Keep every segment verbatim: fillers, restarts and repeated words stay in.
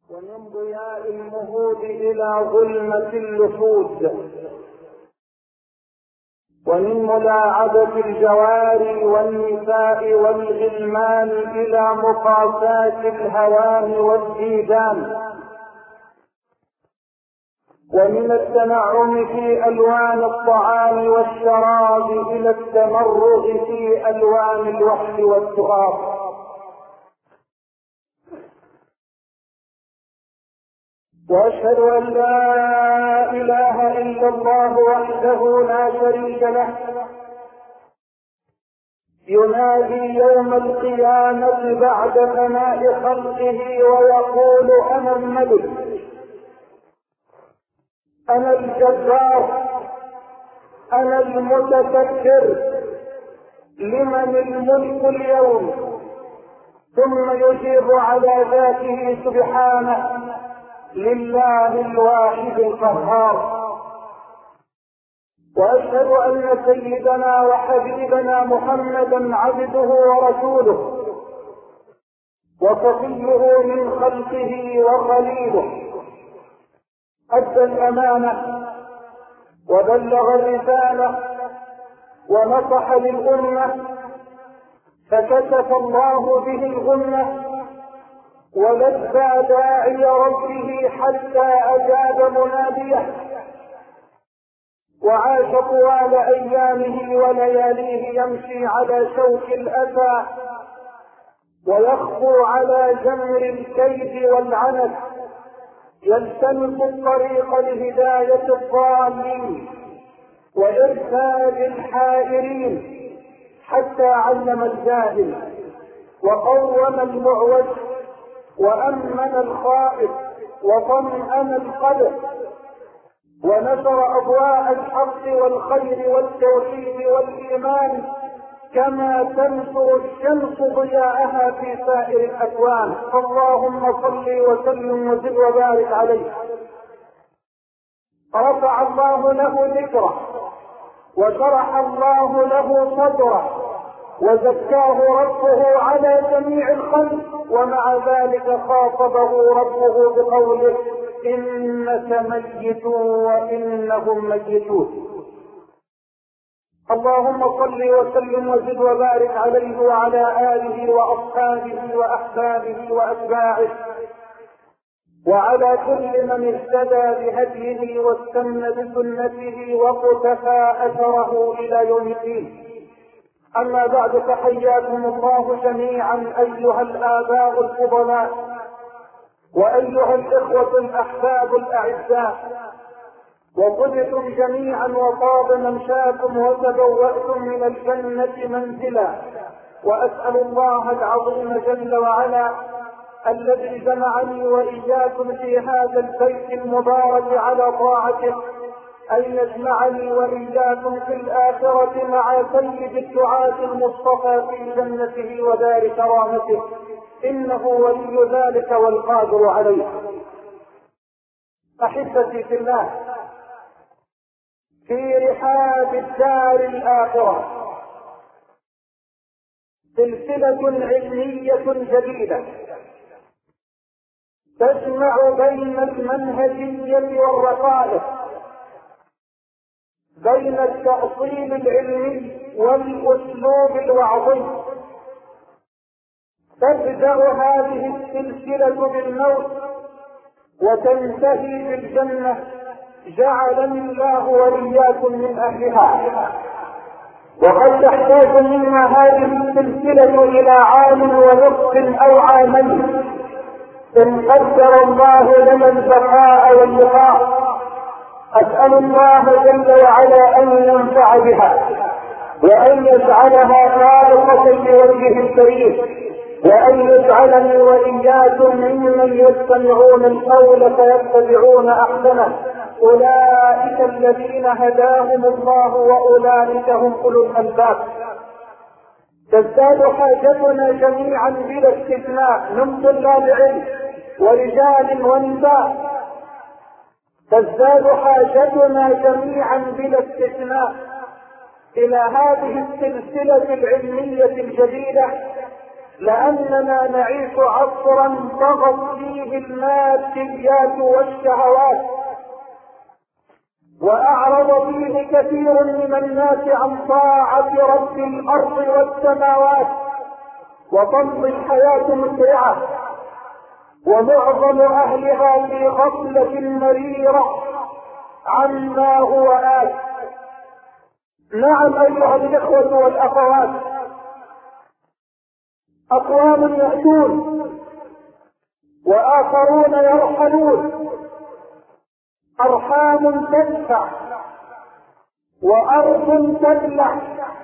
ومن ضياء المهود إلى ظلمة اللفود، ومن ملاعبة الجواري والنساء والغلمان إلى مقاساة الهوان والديدان، ومن التنعم في ألوان الطعام والشراب إلى التمرغ في ألوان الوحش والتراب. وأشهد أن لا إله إلا الله وحده لا شريك له، ينادي يوم القيامة بعد فناء خلقه ويقول: أنا الملك، أنا الجبار، أنا المتكبر، لمن الملك اليوم؟ ثم يجيب على ذاته سبحانه: لله الواحد القهار. وأشهد أن سيدنا وحبيبنا محمدا عبده ورسوله وصفيه من خلقه وخليله، أدى الأمانة وبلغ الرسالة ونصح للأمة، فكشف الله به الغمة ولبى داعي ربه حتى أجاب مناديه، وعاش طوال أيامه ولياليه يمشي على شوك الأسى ويخطو على جمر الكيد والعنت، يلتمس الطريق لهداية الضالين وإرشاد الحائرين، حتى علم الجاهل وقوم المعوج وأمن الخائف وطمأن القلق، ونشر أضواء الحق والخير والتوحيد والإيمان كما تنشر الشمس ضياءها في سائر الأكوان. اللهم صل وسلم وزد وبارك عليه. رفع الله له ذكره وشرح الله له صدره وزكاه ربه على جميع الخلق، ومع ذلك خاطبه ربه بقوله: إنك ميت وإنهم ميتون. اللهم صل وسلم وزد وبارك عليه وعلى آله وأصحابه وأحبابه وأتباعه وعلى كل من اهتدى بهديه واستنى بسنته وقتفى أثره إلى يوم الدين. أما بعد، فحياكم الله جميعا أيها الآباء الفضلاء وأيها الإخوة الأحباب الأعزاء، وطبتم جميعا وطاب ممشاكم وتبوأتم من الجنة منزلا. وأسأل الله العظيم جل وعلا الذي جمعني وإياكم في هذا البيت المبارك على طاعته أن يجمعني وإياكم في الآخرة مع سيد الدعاة المصطفى في جنته ودار كرامته، إنه ولي ذلك والقادر عليه. أحبتي في الله، في رحاب الدار الآخرة سلسلة علمية جديدة تجمع بين المنهجية والرقائق، بين التأصيل العلمي والأسلوب الوعظي. تبدأ هذه السلسلة بالموت وتنتهي بالجنة، جعلني الله وإياكم من أهلها. وقد تحتاج منا هذه السلسلة إلى عام ونصف أو عامين إن قدر الله لنا البقاء واللقاء. أسأل الله جل وعلا أن ينفع بها وأن يجعلها خالصة لوجهه الكريم، وأن يجعلني وإياكم ممن يستمعون القول فيتبعون أحسنه. أولئك الذين هداهم الله وأولئك هم أولو الألباب. تزداد حاجتنا جميعا بلا استثناء من طلاب علم ورجال ونساء، تزداد حاجتنا جميعا بلا استثناء إلى هذه السلسلة العلمية الجديدة لأننا نعيش عصرا طغت فيه الماديات والشهوات، وأعرض فيه كثير من الناس عن طاعة رب الأرض والسماوات، وتمضي الحياة مسرعة، ومعظم أهلها في غفلة مريرة عما هو آت. نعم أيها الإخوة والأخوات، أقوام يأتون وآخرون يرحلون، أرحام تدفع وأرض تبلع،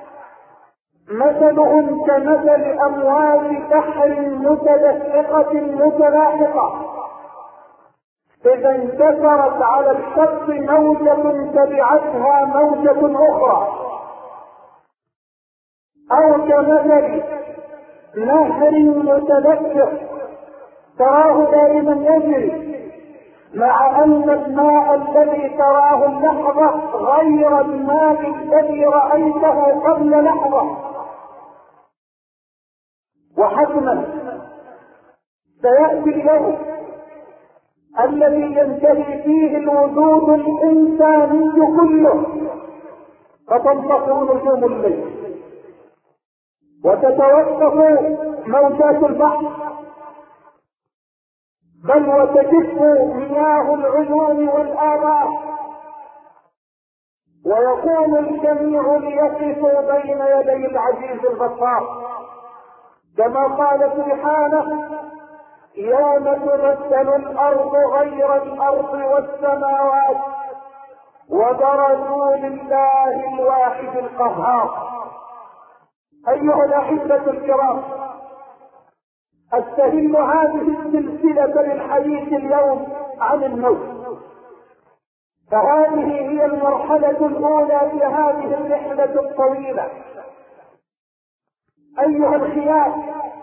مثلهم كمثل أمواج بحر متدفقة متلاحقة، إذا انكسرت على الشط موجة تبعتها موجة أخرى، أو كمثل نهر متدفق تراه دائما يجري، مع أن الماء الذي تراه اللحظة غير الماء الذي رأيته قبل لحظة. وحتما سيأتي اليوم الذي ينتهي فيه الوجود الإنساني كله، فتنطفئ نجوم الليل، وتتوقف موجات البحر، بل وتجف مياه العيون والآبار، ويقوم الجميع ليقفوا بين يدي العزيز الغفار، كما قال سبحانه: يوم تبدل الأرض غير الأرض والسماوات وبرزوا لله الواحد القهار. أيها الأحبة الكرام، أستهل هذه السلسلة للحديث اليوم عن الموت، فهذه هي المرحلة الأولى في هذه الرحلة الطويلة. أيها الخيار،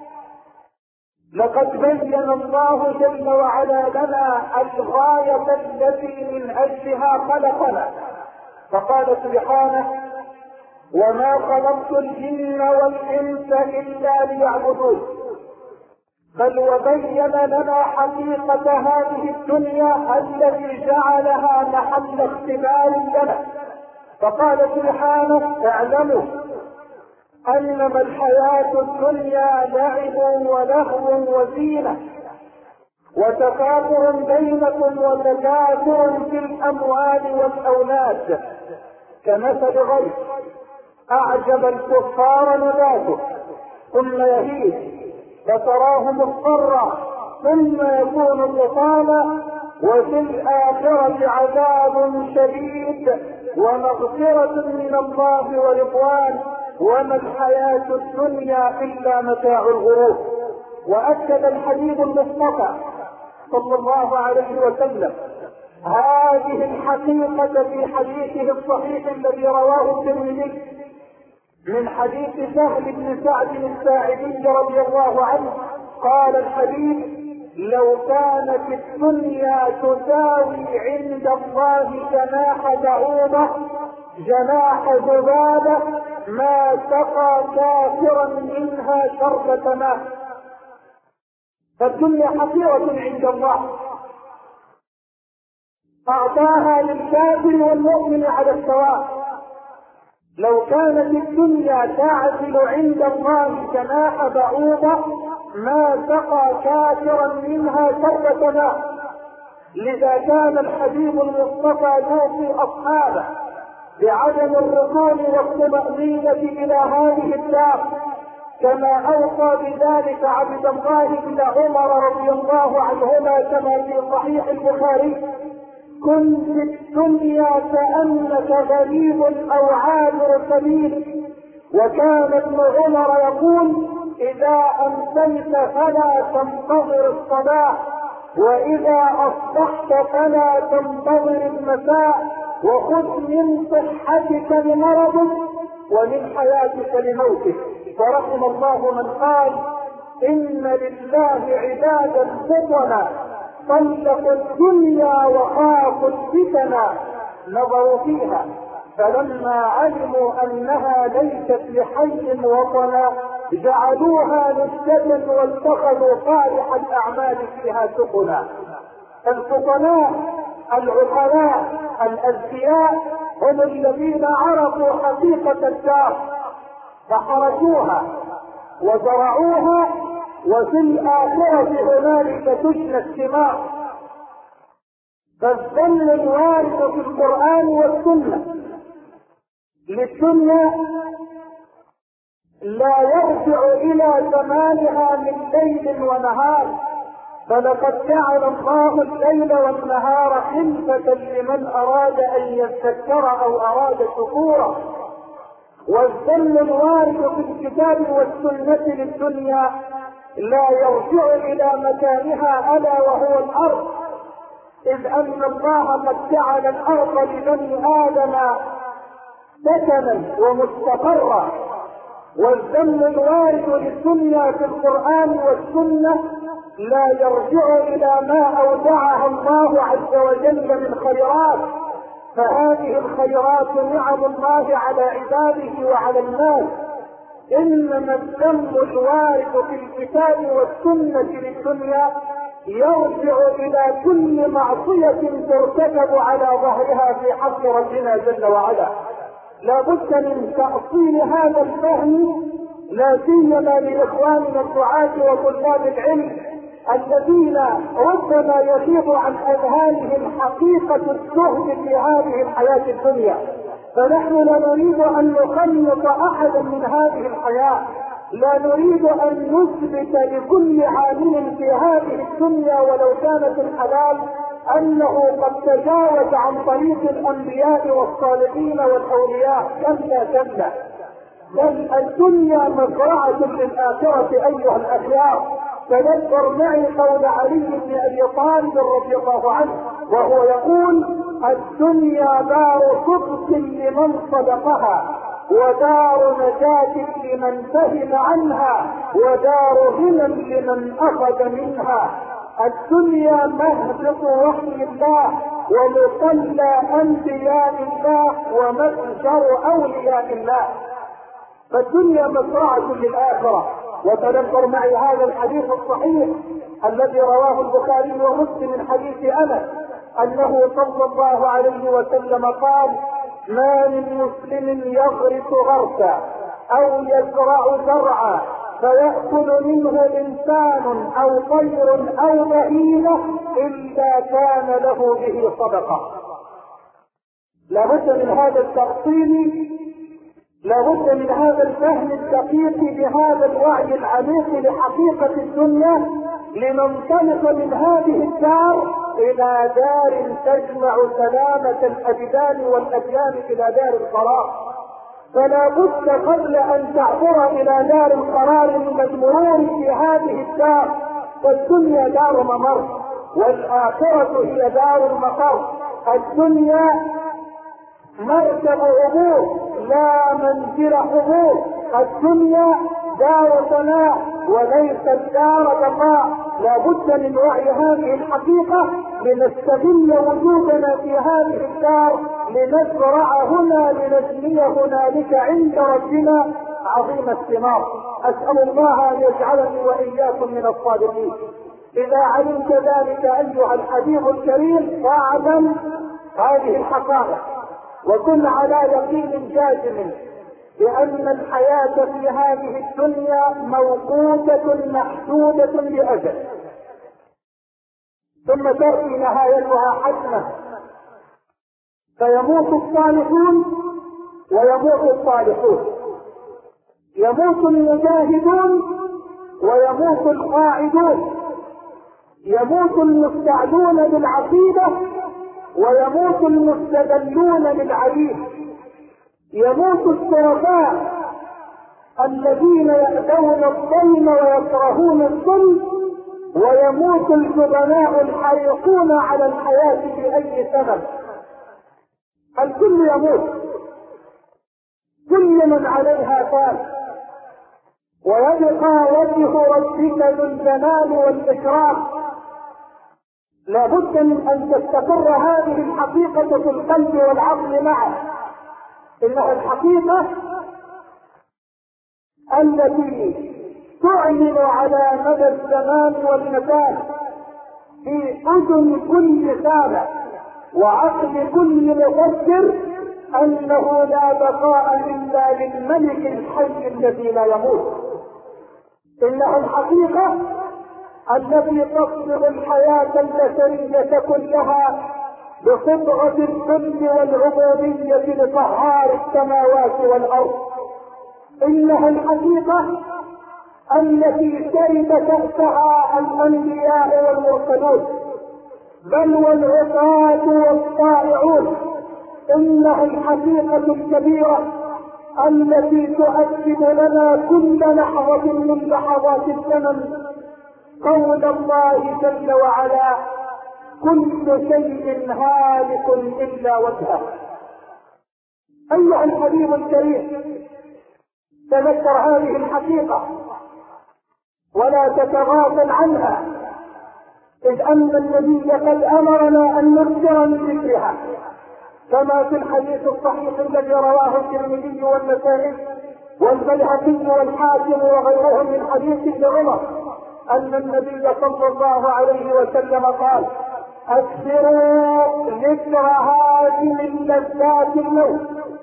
لقد بين الله جل وعلا لنا الغاية التي من أجلها خلقنا، فقال سبحانه: وما خلقت الجن والإنس إلا ليعبدون. بل وبين لنا حقيقة هذه الدنيا التي جعلها محل اختبار لنا، فقال سبحانه: اعلموا أنما الحياة الدنيا لعب ولهو وزينة وتفاخر بينكم وتكاثر في الأموال والأولاد كمثل غيث أعجب الكفار نباته ثم يهيج فتراه مصفرا ثم يكون حطاما وفي الآخرة عذاب شديد ومغفرة من الله ورضوان وما الحياة الدنيا إلا متاع الغرور. وأكد الحبيب المصطفى صلى الله عليه وسلم هذه الحقيقة في حديثه الصحيح الذي رواه الترمذي من حديث سهل بن سعد الساعدي رضي الله عنه، قال الحبيب: لو كانت الدنيا تساوي عند الله جناح بعوضة جناح ذبابة ما سقى كافرا منها شربة ماء. فالدنيا حقيرة عند الله، أعطاها للكافر والمؤمن على السواء. لو كانت الدنيا تعدل عند الله جناح بعوضة ما سقى كافرا منها شربة ماء. لذا كان الحبيب المصطفى يوصي أصحابه بعدم الركون والطمأنينة إلى هذه الدار، كما أوصى بذلك عبد الله بن عمر رضي الله عنهما كما في صحيح البخاري: كن في الدنيا كأنك غريب أو عابر سبيل. وكان ابن عمر يقول: إذا أمسيت فلا تنتظر الصباح، وإذا أصبحت فلا تنتظر المساء، وخذ من صحتك لمرضك ومن حياتك لموتك. فرحم الله من قال: إن لله عبادا فطنا طلقوا الدنيا وخافوا الفتنا، نظروا فيها فلما علموا أنها ليست لحي وطنا جعلوها نسجة واتخذوا صالح الأعمال فيها سبلا. الفضلاء العقلاء الأذكياء هم الذين عرفوا حقيقة الدار فحرسوها وزرعوها، وفي الآخرة هنالك تجنى الثمار. فالظل الوارد في القرآن والسنة للدنيا لا يرجع إلى زمانها من ليل ونهار، فلقد جعل الله الليل والنهار خلفة لمن أراد أن يذكر أو أراد شكورا. والظل الوارد في الكتاب والسنة للدنيا لا يرجع إلى مكانها ألا وهو الأرض، إذ أن الله قد جعل الأرض لبني آدم سكنا ومستقرا. والذم الوارد للدنيا في القرآن والسنة لا يرجع إلى ما أودعها الله عز وجل من خيرات، فهذه الخيرات نعم الله على عباده وعلى الناس. إنما الذم الوارد في الكتاب والسنة للدنيا يرجع إلى كل معصية ترتكب على ظهرها في حق ربنا جل وعلا. لا بد من تأصيل هذا الفهم، لا سيما لإخواننا الدعاة وطلاب العلم الذين ربما يغيب عن أذهانهم حقيقة الزهد في هذه الحياة الدنيا. فنحن لا نريد أن نخلط أحدا من هذه الحياة، لا نريد أن نثبت لكل عالم في هذه الدنيا ولو كانت الحلال أنه قد تجاوز عن طريق الأنبياء والصالحين والأولياء. كلا كلا، بل الدنيا مزرعة للآخرة أيها الأخيار. تذكر معي قول علي بن أبي طالب رضي الله عنه وهو يقول: الدنيا دار صدق لمن صدقها، ودار نجاة لمن فهم عنها، ودار غنى لمن أخذ منها. الدنيا مهبط وحي الله ومصلى أنبياء الله ومتجر أولياء الله. فالدنيا مزرعة للآخرة. وتذكر معي هذا الحديث الصحيح الذي رواه البخاري ومسلم من حديث أنس أنه صلى الله عليه وسلم قال: ما من مسلم يغرس غرسا أو يزرع زرعا فيأكل منه إنسان أو طير أو بهيمة إلا كان له به صدقة. لابد من هذا التفصيل، لابد من هذا الفهم الدقيق بهذا الوعي العميق لحقيقة الدنيا لننطلق من هذه الدار إلى دار تجمع سلامة الأبدان والأديان إلى دار القرار. فلا بد قبل أن تعبر إلى دار القرار من المرور في هذه الدار. فالدنيا دار ممر والآخرة هي دار المقر. الدنيا مركب عبور لا منزل حضور. الدنيا دار فناء وليست دار بقاء. لا بد من وعي هذه الحقيقة لنستغل وجودنا في هذه الدار لنزرع هنا لنجني هنالك عند ربنا عظيم الثمار. أسأل الله أن يجعلني وإياكم من الصادقين. إذا علمت ذلك أيها الحبيب الكريم فاعلم هذه الحقائق وكن على يقين جازم بأن الحياة في هذه الدنيا موقوتة محدودة بأجل، ثم تأتي نهايتها حتما، فيموت الصالحون ويموت الصالحون، يموت المجاهدون ويموت القاعدون، يموت المستعدون بالعقيدة ويموت المستدلون بالعليم، يموت الشرفاء الذين يأتون الظلم ويكرهون الظلم، ويموت الجبناء الحريصون على الحياة بأي سبب. الكل يموت، كل من عليها فان، ويبقى وجه ربك ذو الجلال والإكرام. لا بد من أن تستقر هذه الحقيقة في القلب والعقل معا. إنها الحقيقة التي تعلن على مدى الزمان والمكان في اذن كل سامع وعقل كل مفكر انه لا بقاء الا للملك الحي الذي لا يموت. انه الحقيقه التي تصبغ الحياه البشريه كلها بصبغه الذل والعبوديه لقهار السماوات والارض. انه الحقيقه التي شرب كأسها الانبياء والمرسلون بل والعصاة والطائعون. انها الحقيقة الكبيرة التي تؤكد لنا كل لحظة من لحظات الزمن قول الله جل وعلا: كل شيء هالك الا وجهه. ايها الحبيب الكريم، تذكر هذه الحقيقة ولا تتغافل عنها، إذ أن النبي قد أمرنا أن نذكر من ذكرها، كما في الحديث الصحيح الذي رواه الترمذي والنسائي والبيهقي والحاكم وغيرهم من حديث ابن عمر أن النبي صلى الله عليه وسلم قال: أكثروا ذكر هذه اللذات الموت،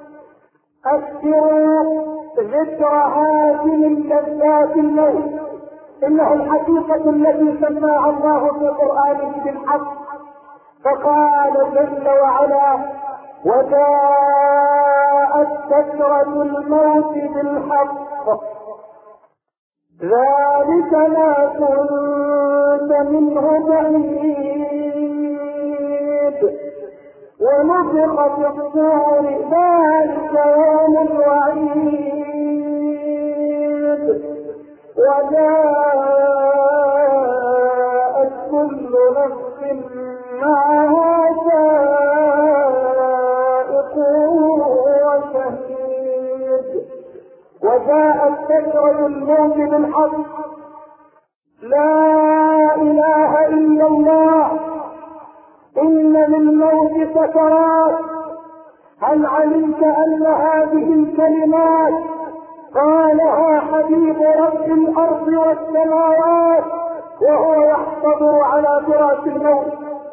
أكثروا ذكر هذه اللذات الموت. إنه الحقيقة التي سماها الله في قرآنه بالحق، فقال جل وعلا: وجاءت سكرة الموت بالحق ذلك ما كنت منه بعيد ونفخ في الصور ذلك يوم الوعيد وجاءت كل نفس معها سائق وشهيد. وجاءت سكرة الموت بالحق، لا إله إلا الله. إن للموت سكرات. هل علمت أن هذه الكلمات قالها حبيب رب الأرض والسماوات وهو يحتضر على فراش الموت؟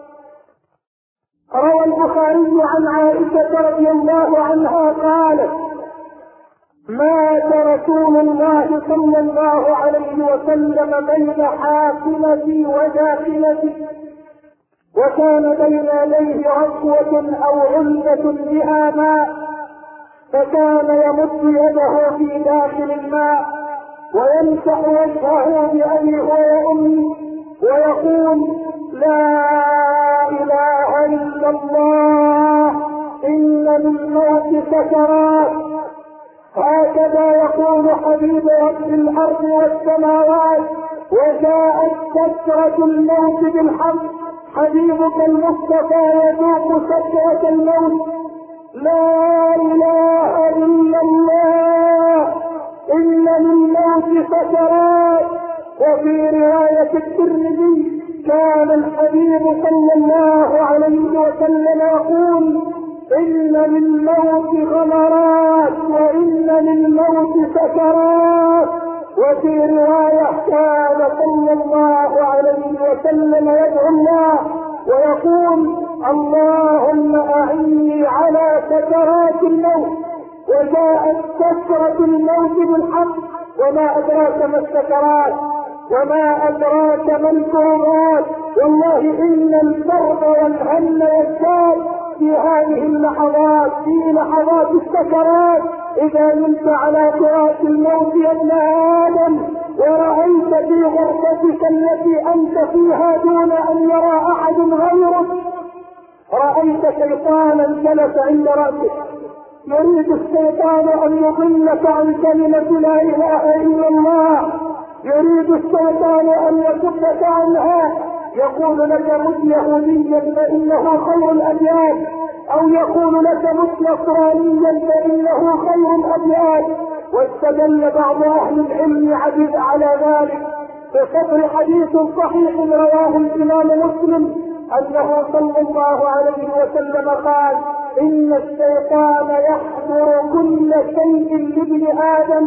روى البخاري عن عائشة رضي الله عنها قالت: مات رسول الله صلى الله عليه وسلم بين حاكمتي وداخلتي، وكان بين يديه ركوة أو علبة بها ماء، فكان يمد يده في داخل الماء ويمسح وجهه بأبي هو وأمي ويقول: لا إله إلا الله، إن للموت سكرات. هكذا يقول حبيب رب الأرض والسماوات: وجاءت سكرة الموت بالحق. حبيبك المصطفى يذوق سكرة الموت. لا إله إلا الله، إن للموت سكرات. وفي رواية الترمذي كان الحبيب صلى الله عليه وسلم يقول: إن للموت غمرات وإن للموت سكرات. وفي رواية كان صلى الله عليه وسلم يدعو الله ويقول: اللهم أعني على سكرات الموت. وجاءت سكرة الموت بالحق. وما أدراك ما السكرات، وما أدراك ما الكربات. والله إن الكرب والهم يزداد في هذه اللحظات، في لحظات السكرات. إذا نمت على فراش الموت يا ابن آدم ورأيت في غرفتك التي أنت فيها دون أن يرى أحد غيرك، رأيت شيطانا جلس عند رأسك، يريد الشيطان أن يضلك عن كلمة لا إله إلا الله، يريد الشيطان أن يصدك عنها، يقول لك مت يهوديا فإنه خير الأديان، أو يقول لك مت نصرانيا فإنه خير الأديان. واستدل بعض أهل العلم عدد على ذلك بصدر حديث صحيح رواه الإمام مسلم أنه صلى الله عليه وسلم قال: إن الشيطان يحضر كل شيء لابن آدم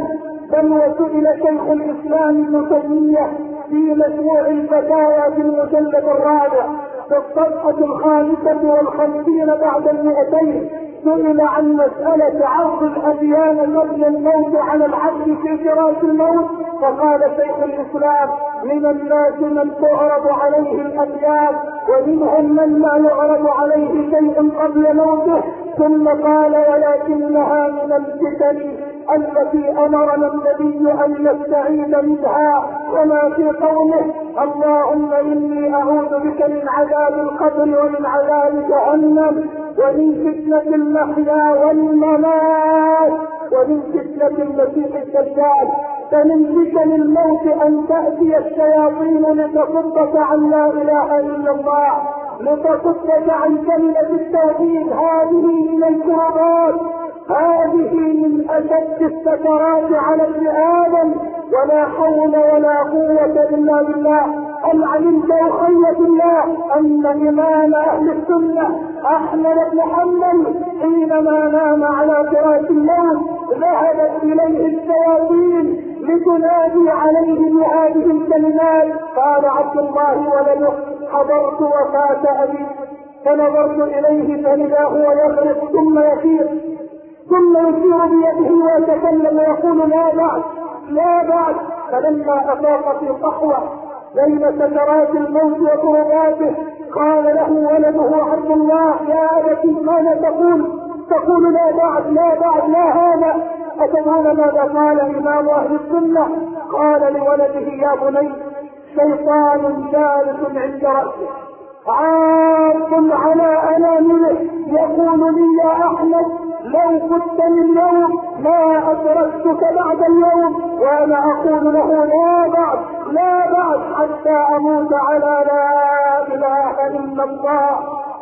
بل وسئل شيخ الإسلام ابن تيمية في مشروع الفتاوى في المجلد الرابع في الصفحة الخامسة والخمسين بعد المئتين، سئل عن مسألة عرض الأديان قبل الموت على العبد في فراش الموت، فقال شيخ الإسلام: من الناس من تعرض عليه الأديان ومنهم من لا يعرض عليه شيء قبل موته، ثم قال: ولكنها من الفتن التي أمرنا النبي أن نستعيذ منها، وما في قوله: اللهم إني أعوذ بك من عذاب القبر ومن عذاب جهنم ومن فتنة المحيا والممات ومن فتنة المسيح الدجال. فمن فتن الموت أن تأتي الشياطين لتصدك عن لا إله إلا الله، لتصدك عن كلمة التوحيد. هذه من الكرامات، هذه من أشد السكرات على ابن آدم، ولا حول ولا قوة إلا بالله. هل علمت أخي الله أن إمام أهل السنة أحمد بن حنبل حينما نام على فراش الموت ذهبت إليه الشياطين لتنادي عليه بهذه الكلمات؟ قال عبد الله ولده: حضرت وفاة أبي فنظرت إليه فإذا هو يغرق ثم يفيق ثم يشير بيده ويتكلم ويقول: لا بعد لا بعد. فلما أفاق في صحوة بين سكرات الموت وطرقاته قال له ولده عبد الله: يا أبت ماذا تقول؟ تقول لا بعد لا بعد لا هذا. أتدرون ماذا قال إمام أهل السنة؟ قال لولده: يا بني، شيطان جالس عند رأسه عاض على أنامله يقول لي: يا أحمد، لو كنت اليوم ما أدركتك بعد اليوم، وأنا أقول له: لا بعد لا بعد حتى أموت على لا إله إلا الله.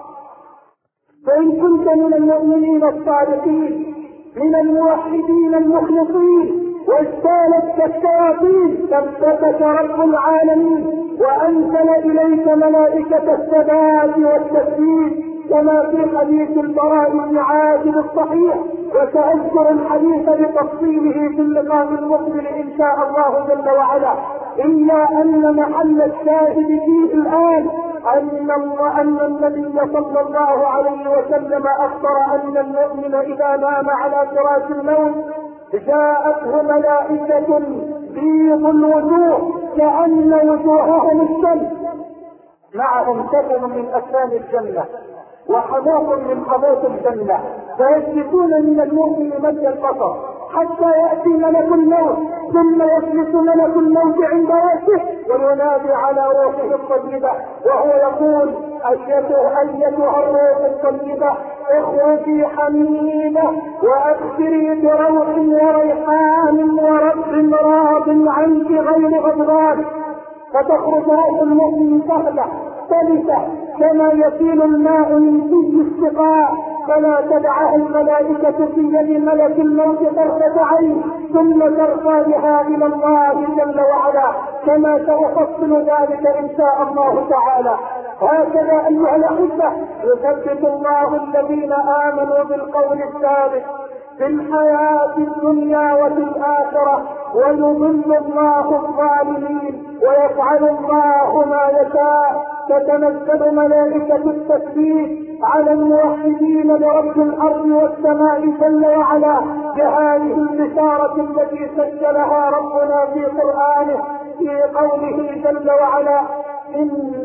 فإن كنت من المؤمنين الصادقين من الموحدين المخلصين واجتالتك الشياطين ثبتك رب العالمين وأنزل إليك ملائكة الثبات والتثبيت كما في حديث البراء بن عازب الصحيح، وسأذكر الحديث بتفصيله في اللقاء المقبل إن شاء الله جل وعلا. إلا أن محل الشاهد فيه الآن أن أن النبي صلى الله عليه وسلم أخبر أن المؤمن إذا نام على فراش الموت جاءته ملائكة بيض الوجوه كأن وجوههم الشمس، معهم كفن من أكفان الجنة وحموق من حموق الجنة، فيسلكون من المؤمن مد البصر حتى يأتي ملك الموت، ثم يسلك ملك الموت عند رأسه وينادي على روحه الطيبة وهو يقول: أيتها أيتها الروح الطيبة اخرجي حميدة وأبشري بروح وريحان ورب راض عنك غير غضبان. فتخرج روح المؤمن سهلة سلسة كما يسيل الماء من في السقاء، فلا تدعها الملائكة في يد ملك الموت طرفة عين ثم ترفع بها إلى الله جل وعلا، كما سأفصل ذلك إن شاء الله تعالى. هكذا أيها الأحبة يثبت الله الذين آمنوا بالقول الثابت في الحياة الدنيا وفي الآخرة، ويضل الله الظالمين ويفعل الله ما يشاء. تتنزل ملائكة التثبيت على الموحدين برب الأرض والسماء جل وعلا بهذه البشارة التي سجلها ربنا في قرآنه في قوله جل وعلا: إن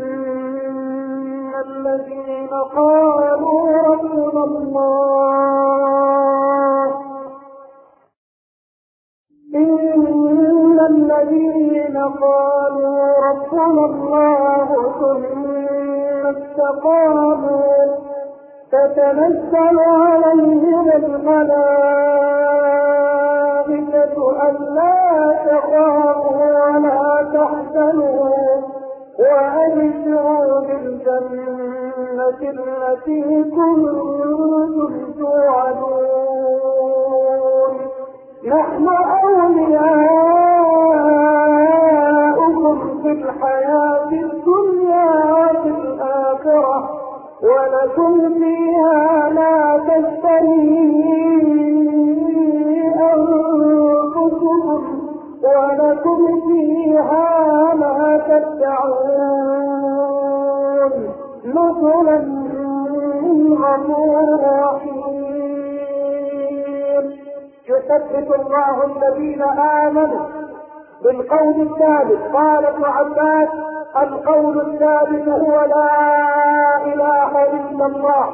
الذين قالوا ربنا الله إن الذين قالوا ربنا الله ثم استقاموا تتنزل عليهم الملائكة ألا تخافوا ولا تحزنوا وأبشروا بالجنة التي كنتم توعدون. نحن أولياؤكم في الحياة الدنيا وفي الآخرة ولكم فيها لا تشتهي أنفسكم الموت فيها ما تدعون نزلا من غفور رحيم. يثبت الله الذين آمنوا بالقول الثابت. قال ابن عباس: القول الثابت هو لا إله إلا الله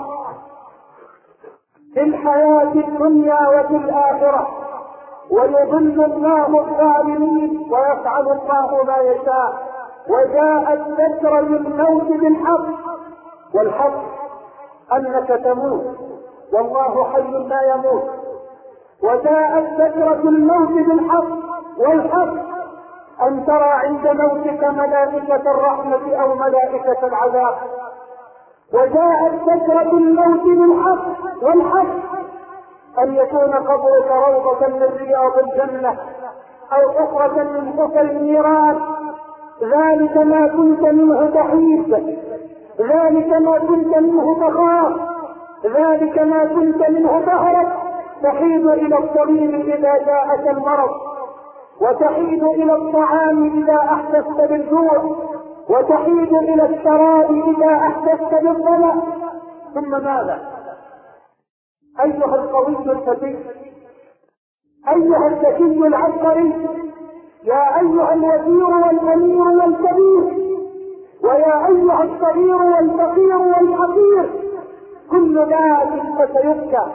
في الحياة الدنيا وفي الآخرة، ويضل الله الظالمين ويفعل الله ما يشاء. وجاءت ذكرى الموت بالحق، والحق أنك تموت والله حي لا يموت. وجاءت ذكرى الموت بالحق، والحق أن ترى عند موتك ملائكة الرحمة أو ملائكة العذاب. وجاءت ذكرى الموت بالحق، والحق أن يكون قبرك روضة من رياض الجنة أو حفرة من حفر النيران. ذلك ما كنت منه تحيد، ذلك ما كنت منه تخاف، ذلك ما كنت منه تهرب. تحيد إلى الطبيب إذا جاءك المرض، وتحيد إلى الطعام إذا أحسست بالجوع، وتحيد إلى الشراب إذا أحسست بالظمأ. ثم ماذا؟ أيها القوي الفتي، أيها الذكي العبقري، يا أيها الوزير والأمير والكبير، ويا أيها الصغير والفقير والحقير، كل ذات فسيبكى،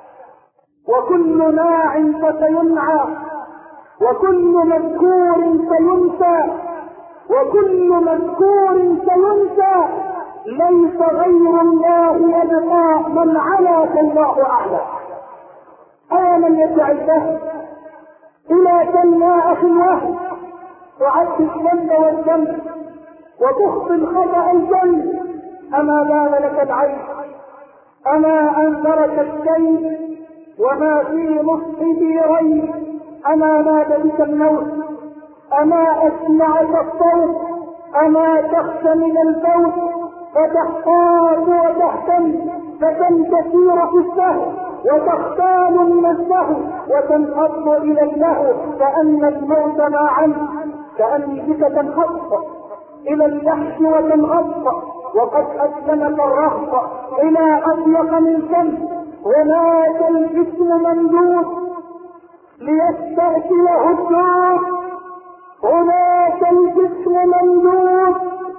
وكل ناع فسينعى، وكل مذكور سينسى، وكل مذكور سينسى. ليس غير الله يبقى، من علا فالله اعلى. أومن يدعي الفهم إلى كم يا أخي الوهم، تعد الذنب والذنب وتخطي الخطأ الجنب. أما بان لك العين، أما أنذرك السيف، وما في نصحه ريب. أما نادى بك الموت، أما أسمعك الصوت، أما تخشى من الموت فتحتاج وتحتم، فتنكسير في السهو وتختال من السهو وتنهض إلى اللهو، كأن الموت ما عنك، كأني بك تنهض إلى اللحش وتنغض، وقد أسلمك الرهط إلى أضيق من فم. هناك الجسم ممدود ليستأكله الدود، هناك الجسم ممدود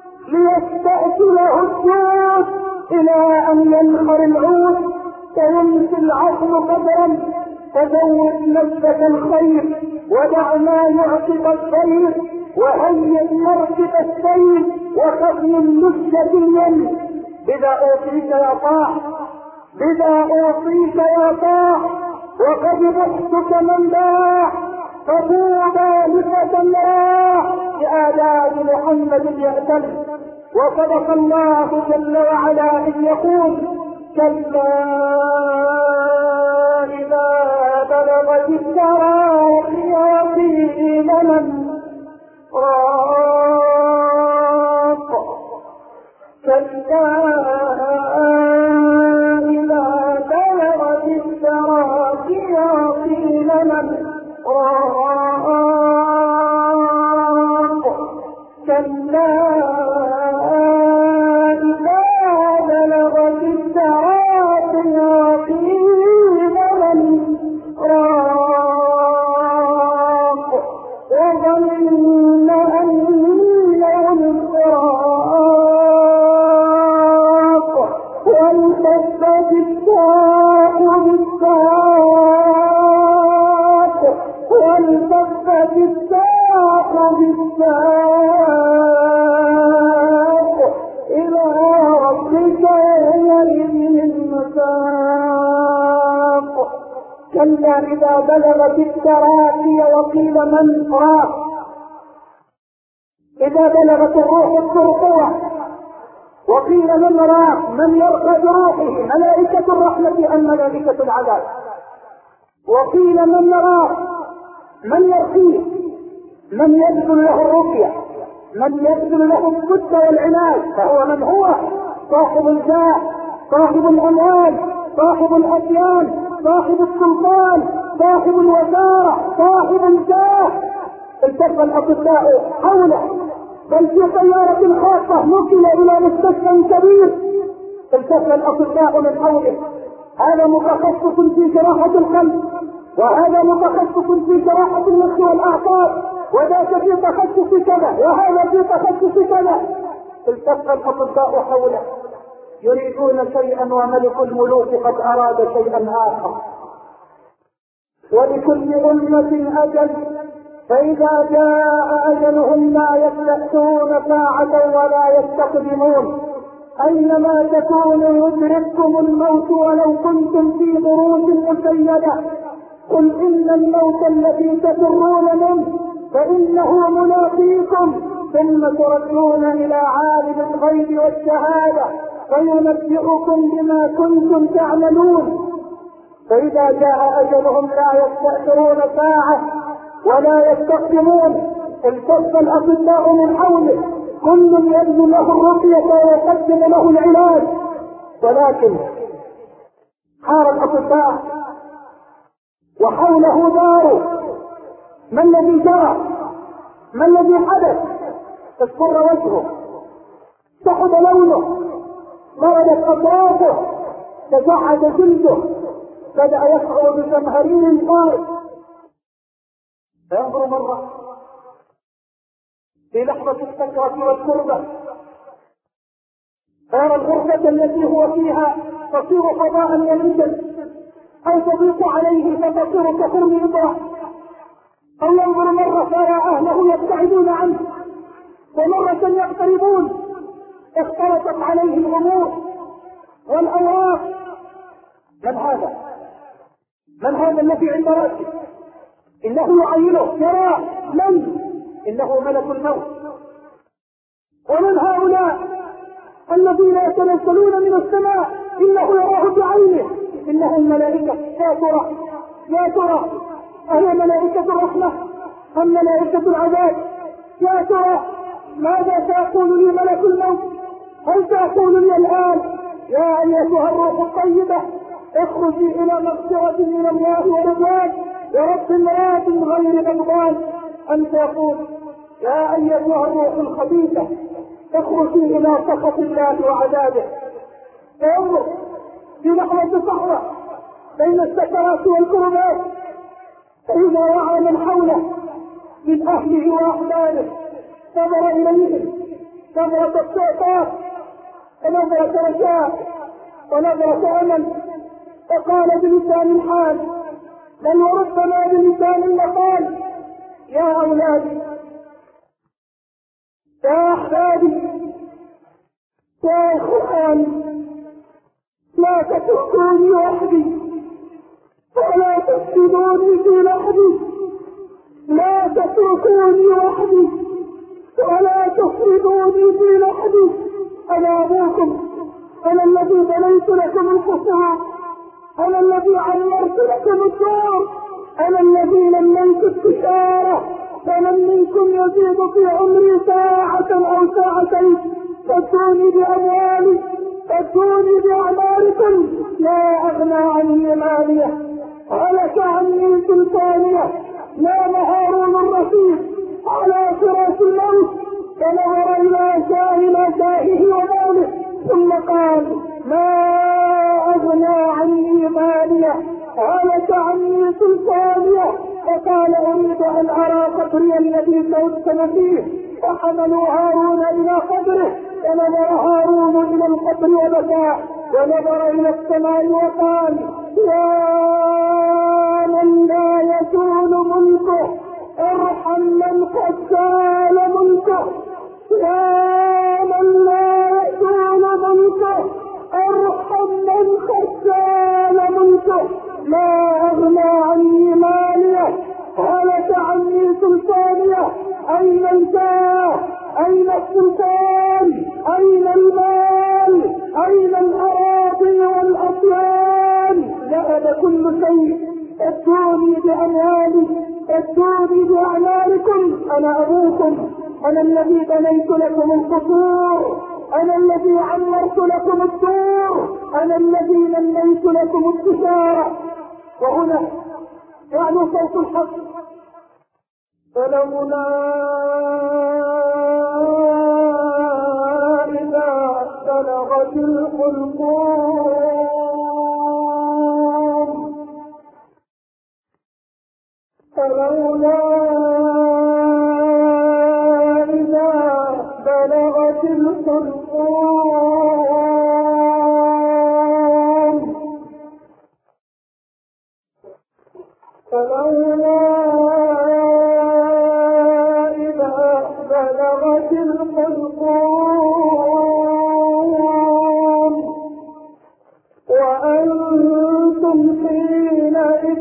ليستأكله الدود، إلى أن ينخر العود فيمسي العقل قدرا. فزود نفسك الخير ودع ما يعقب الخير، وهيئ مركب السير وخذ من نسجة اليم. بذا أوصيك يا طاح، بذا أوصيك يا طاح، وقد بحثك من باح، فطوبى لفتى راح بآداب محمد يأتل. وصدق الله جل وعلا إذ يقول: كلا إذا بلغت التراقي وقيل من راق، كلا إذا بلغت التراقي وقيل من راق، كلا إذا بلغت التراقي وقيل من راق، وظن أنه الفراق، والتفت الساق بالساق، والتفت الساق بالساق، إلى ربك يومئذ المساق. كلا إذا بلغت التراقي وقيل من راق، إذا بلغت الروح الترقوة وقيل من راق، من يرقى بروحه، ملائكة الرحمة أم ملائكة العذاب. وقيل من راق، من يرقيه، من يبذل له الرقية، من يبذل له الصدق والعناد، فهو من هو صاحب الجاه، صاحب الأموال، صاحب الأديان، صاحب السلطان، صاحب الوزارة، صاحب الجاه. التف الاطباء حوله، بل في طيارة خاصة نقل الى مستشفى كبير التف الاطباء من حوله. هذا متخصص في جراحة القلب، وهذا متخصص في جراحة المخ والاعصاب، وذاك في تخصص كذا، وهذا في تخصص كذا. التف الاطباء حوله يريدون شيئا وملك الملوك قد اراد شيئا اخر. ولكل امة اجل، فاذا جاء اجلهم لا يستأخرون ساعة ولا يستقدمون. اينما تكونوا يدرككم الموت ولو كنتم في بروج مشيدة. قل ان الموت الذي تفرون منه فانه ملاقيكم، ثم تردون الى عالم الغيب والشهادة فينبئكم بما كنتم تعملون. فاذا جاء اجلهم لا يستأخرون ساعة ولا يستقدمون. التف الاطباء من حوله، كل يبذل له الرقية ويقدم له العلاج، ولكن حار الاطباء وحوله دار. ما الذي جرى؟ ما الذي حدث؟ اصفر وجهه، سحب لونه، مرضت اطرافه، تجعد جلده، بدأ يشعر بجمهرين طارق. فينظر مرة في لحظة السكرة والكربة، ترى الغرفة التي هو فيها تصير فضاء يميزا، أو تضيق عليه فتصير كفرم إبرة، أو ينظر مرة فيرى أهله يبتعدون عنه، ومرة يقتربون. اختلطت عليه الأمور والأوراق. من هذا؟ من هذا الذي عند رأسه؟ إنه يعينه، يراه. من؟ إنه ملك الموت. ومن هؤلاء الذين يتنزلون من السماء إنه يراه بعينه؟ إنه الملائكة. يا ترى يا ترى أهي ملائكة الرحمة أم ملائكة العذاب؟ يا ترى ماذا سيقول لي ملك الموت؟ هل سيقول لي الآن يا أيتها الروح الطيبة اخرجي إلى مغفرة من الله ورضوان ورب امرأة غير غضبان، أم سيقول يا أيتها الروح الخبيثة اخرجي إلى سخط الله وعذابه؟ فينظر في لحظة صحراء بين السكرات والكربات، فإذا رأى من حوله من أهله وأحبابه نظر إليهم نظرة استعطاف ونظرة رجاء ونظرة أمل، فقال بلسان الحال بل وربما بلسان المقال يا أولادي يا أحبابي يا إخواني لا تتركوني وحدي ولا تفسدوني في لحدي، لا تتركوني وحدي ولا تفسدوني في لحدي. أنا أبوكم، أنا الذي بنيت لكم القصور، أنا الذي عمرت لكم الدار، أنا الذي لميت التجارة، فمن منكم يزيد في عمري ساعة أو ساعتين فاتوني بأموالي فاتوني بأعمالكم لا أغنى عني مالية هلك عني سلطانية. نام هارون الرشيد على فراش الموت فنظر إلى شاهل شاهه وماله ثم قال ما أغنى عني مالية هلك عني سلطانية، فقال أريد أن أرى قبري الذي توسم فيه، فحملوا هارون إلى قبره، فنظر هارون إلى القبر وبكى ونظر إلى السماء وقال يا من لا يزول ملكه ارحم من قد زال ملكه، يا من لا يزول ملكه ارحم من قد زال ملكه. لا أغنى عني مالية هلك عني سلطانية. أين الجاه؟ أين السلطان؟ أين المال؟ أين الأراضي والأطيان؟ ذهب كل شيء. اتوني بأموالي اتوني بأعمالكم، أنا أبوكم، أنا الذي بنيت لكم القصور، أنا الذي عمرت لكم الدور، أنا الذي لميت لكم التجارة. وهنا يعلو صوت الحق فلولا إذا بلغت الحلقوم فلولا إذا بلغت الحلقوم فلولا إذا بلغت الحلقوم وأنتم حينئذ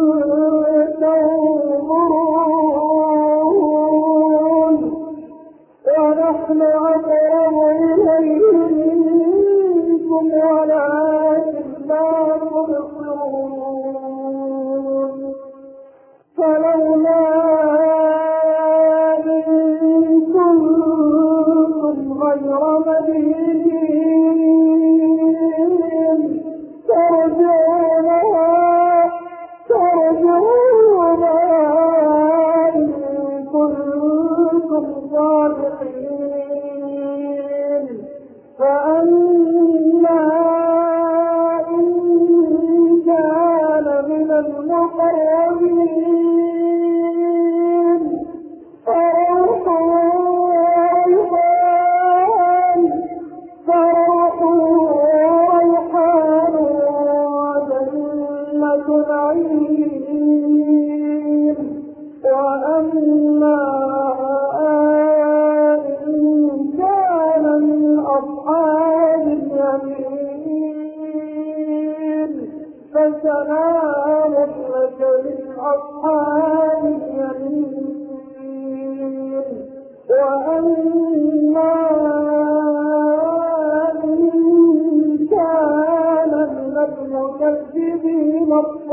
تنظرون ونحن أقرب إليه منكم ولكن لا تبصرون فلولا إن كنتم غير مدينين ترجعونها ترجعونها إن كنتم صادقين فأما إن كان من المقربين فروح وريحان فروح وريحان وجنة نعيم وأما إن كان من أصحاب اليمين فسلام لك من أصحاب اليمين وأما إن كان من المكذبين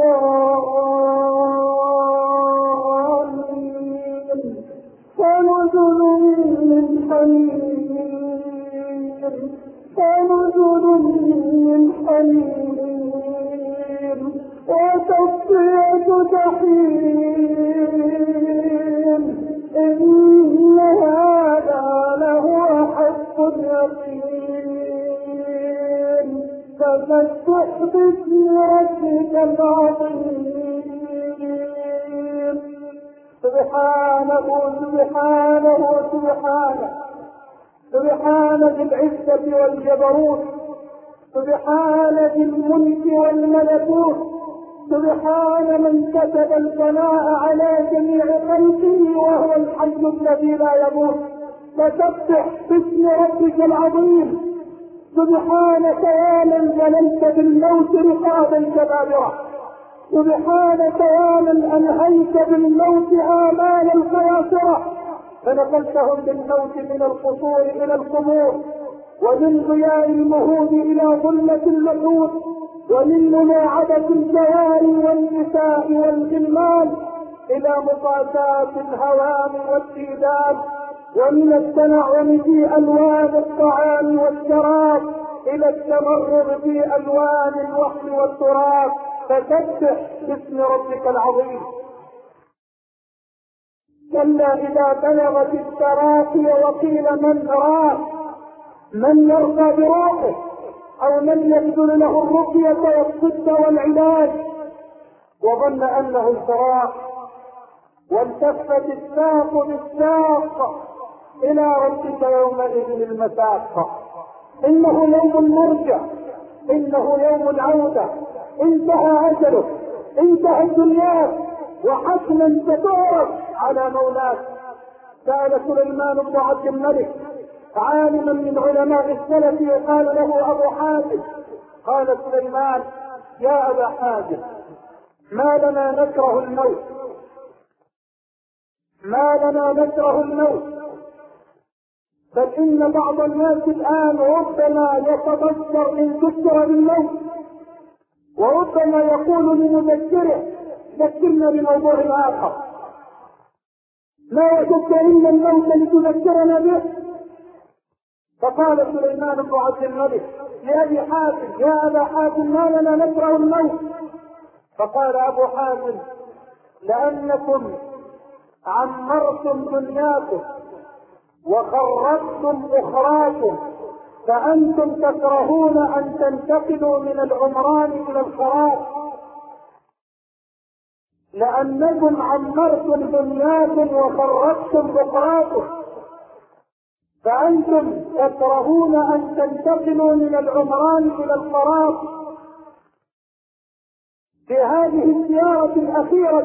الضالين فنزل من حميم فنزل من حميم وتصفية جحيم إن هذا لهو حق اليقين فسبح باسم ربك العظيم سبحانه سبحانه سبحانه سبحان ذي العزة والجبروت سبحان ذي الملك والملكوت سبحان من كتب الثناء على جميع خلقه وهو الحي الذي لا يموت فسبح باسم ربك العظيم سبحانك يا من جللت بالموت رقاب الجبابرة سبحانك يا من أنهيت بالموت آمال الخياسرة فنقلتهم بالموت من القصور إلى القبور ومن ضياء المهود إلى ظلة اللحود ومن ملاعبة الجواري والنساء والغلمان إلى مقاساة الهوام والسيدات ومن التنعم في ألوان الطعام والشراب إلى التمرغ في ألوان الوحل والتراب فسبح باسم ربك العظيم كلا إذا بلغت التراقي وقيل من أراه من يرقى بروحه أو من يبذل له الرقية والصد والعلاج وظن أنه الفراق والتفت الساق بالساق إلى ربك يومئذ المساق إنه يوم المرجع إنه يوم العودة انتهى أجله انتهى الدنيا وحتما ستعرض على مولاك. سأل سليمان بن عبد الملك عالما من علماء السلف وقال له أبو حاتم قال سليمان يا أبا حاتم ما لنا نكره الموت ما لنا نكره الموت بل إن بعض الناس الآن ربما يتبصر إن ذكر بالموت وربما يقول لمذكره ذكرنا بموضوع آخر ما وجدت إلا الموت لتذكرنا به. فقال سليمان بن عبد الملك لأبي حاتم يا أبا حاتم ما لنا نكره الموت. فقال أبو حاتم لأنكم عمرتم دنياكم وخرجتم اخراكم، فانتم تكرهون ان تنتقلوا من العمران الى الخراب، لانكم عمرتم دنياكم وخرجتم اخراكم، فانتم تكرهون ان تنتقلوا من العمران الى الخراب. في هذه الزيارة الاخيرة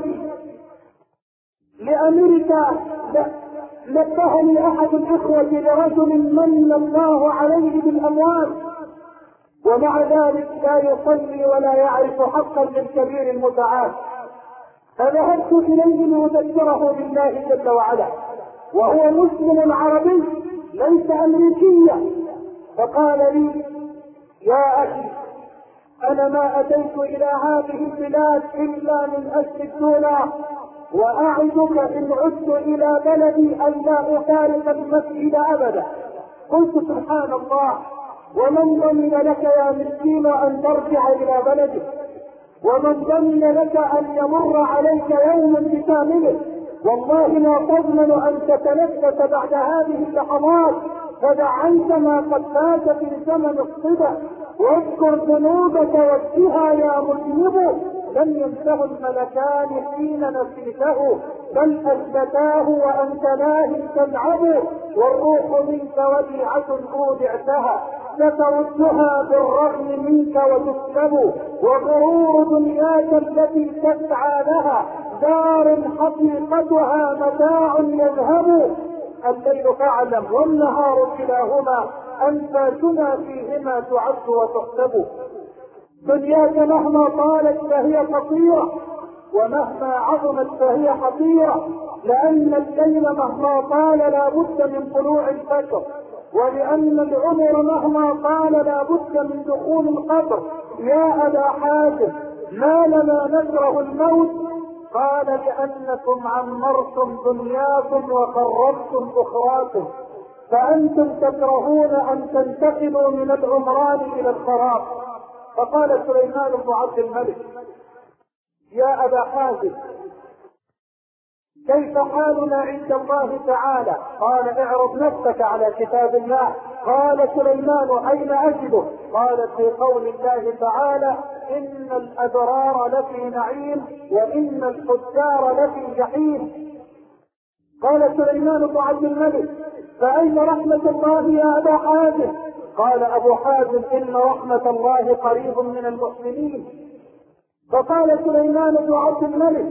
لامريكا نبهني احد الاخوة لرجل من الله عليه بالاموال ومع ذلك لا يصلي ولا يعرف حقا للكبير المتعال، فذهبت اليه لأذكره بالله جل وعلا وهو مسلم عربي ليس امريكيا، فقال لي: يا اخي، انا ما اتيت الى هذه البلاد الا من اجل الدولار، واعدك ان عدت الى بلدي ان لا افارق المسجد ابدا. قلت: سبحان الله، ومن ضمن لك يا مسكين ان ترجع الى بلدك؟ ومن ضمن لك ان يمر عليك يوم بكامله؟ والله لا تضمن ان تتنفس بعد هذه اللحظات، فدع عنك ما قد فات في زمن الصبا، واذكر ذنوبك وجهها يا مذنب، لم ينته الملكان حين نسيته، بل اثبتاه وانت لاه تلعب، والروح منك وديعة اودعتها ستردها بالرغم منك وتسلب، وغرور دنياك التي تسعى لها دار حقيقتها متاع يذهب. الليل فاعلم والنهار كلاهما انفاسنا فيهما تعد وتحسب. دنياك مهما طالت فهي قصيرة، ومهما عظمت فهي حقيرة، لأن الليل مهما طال لا بد من طلوع الفجر، ولأن العمر مهما طال لا بد من دخول القبر. يا أبا حازم، ما لنا نكره الموت؟ قال: لأنكم عمرتم دنياكم وقربتم أخراكم، فأنتم تكرهون أن تنتقلوا من العمران إلى الخراب. فقال سليمان بن عبد الملك: يا أبا حازم، كيف حالنا عند الله تعالى؟ قال: اعرض نفسك على كتاب الله. قال سليمان: أين أجده؟ قال: في قول الله تعالى: إن الأبرار لفي نعيم وإن الفجار لفي جحيم. قال سليمان بن عبد الملك: فأين رحمة الله يا أبا حازم؟ قال أبو حازم: إن رحمة الله قريب من المؤمنين. فقال سليمان بن عبد الملك: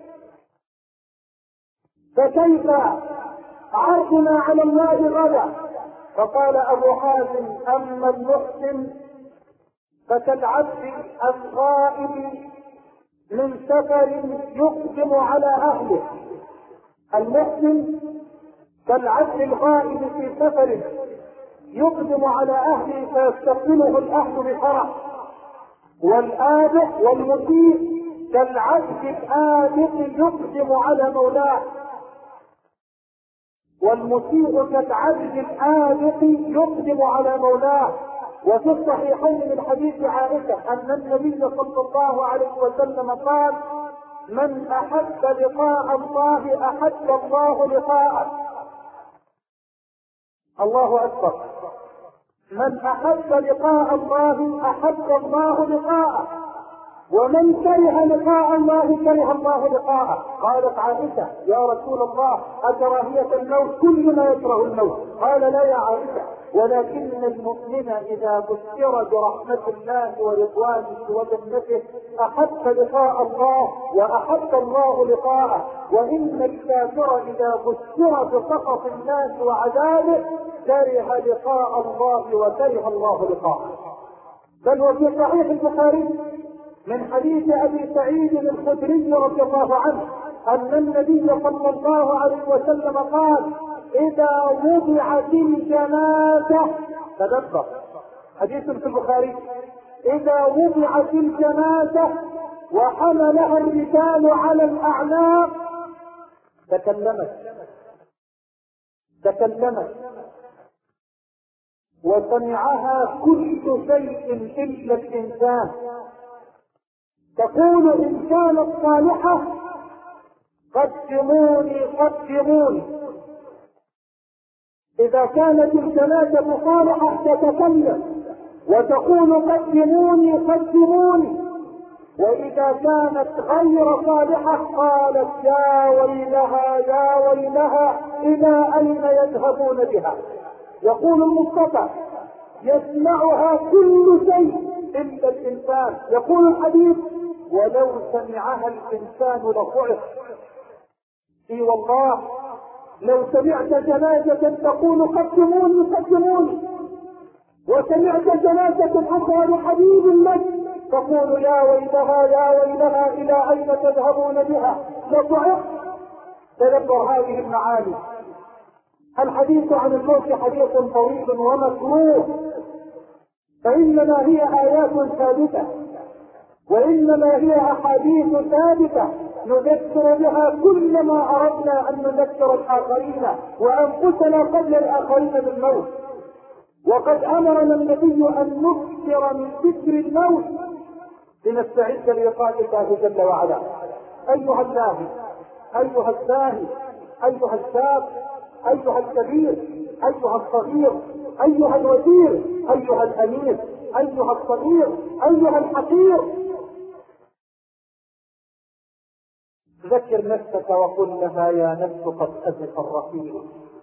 فكيف عرضنا على الله غدا؟ فقال أبو حازم: أما المحسن فكالعبد الغائب من سفر يقدم على أهله. المحسن كالعبد الغائب في سفر يقدم على أهله فيستقبله الأهل بفرح. والآبق والمسيء كالعبد الآبق يقدم على مولاه، والمسيء كالعبد الآبق يقدم على مولاه. وفي الصحيحين من حديث عائشة أن النبي صلى الله عليه وسلم قال: من أحب لقاء الله أحب الله لقاءه. الله أكبر. من أحب لقاء الله أحب الله لقاءه، ومن كره لقاء الله كره الله لقاءه. قالت عائشة: يا رسول الله، أكراهية الموت؟ كل ما يكره الموت. قال: لا يا عائشة، ولكن المؤمن إذا بشر برحمة الله ورضوانه وجنته أحب لقاء الله وأحب الله لقاءه، وإن الكافر إذا بشر بسخط الناس وعذابه كره لقاء الله وكره الله لقاءه. بل وفي صحيح البخاري من حديث أبي سعيد الخدري رضي الله عنه أن النبي صلى الله عليه وسلم قال: إذا وضعت الجنازة، تدبر، حديث في البخاري، إذا وضعت الجنازة وحملها الرجال على الأعناق تكلمت تكلمت وسمعها كل شيء إلا الإنسان. تقول: إن كانت صالحة قدموني قدموني. إذا كانت الجنازة صالحة تتكلم وتقول قدموني قدموني، وإذا كانت غير صالحة قالت يا ويلها يا ويلها إلى أين يذهبون بها. يقول المصطفى يسمعها كل شيء إلا الإنسان. يقول الحديث ولو سمعها الإنسان لصعق. اي والله لو سمعت جنازة تقول قدموني قدموني، وسمعت جنازة أخرى لحبيب لك تقول يا ويلها يا ويلها إلى أين تذهبون بها، لصعق. تدبر هذه المعاني. الحديث عن الموت حديث طويل ومكروه، فإنما هي آيات ثابتة وإنما هي أحاديث ثابتة نذكر بها كل ما أردنا أن نذكر الآخرين وأنفسنا قبل الآخرين بالموت. وقد أمرنا النبي أن نكثر من ذكر الموت لنستعد للقاء الله جل وعلا. أيها اللاهي، أيها الزاهي، أيها الشاب، أيها الكبير، أيها الصغير، أيها الوزير، أيها الأمير، أيها الصغير، أيها الحقير، ذكر نفسك وقل لها يا نفس قد أزف الرحيل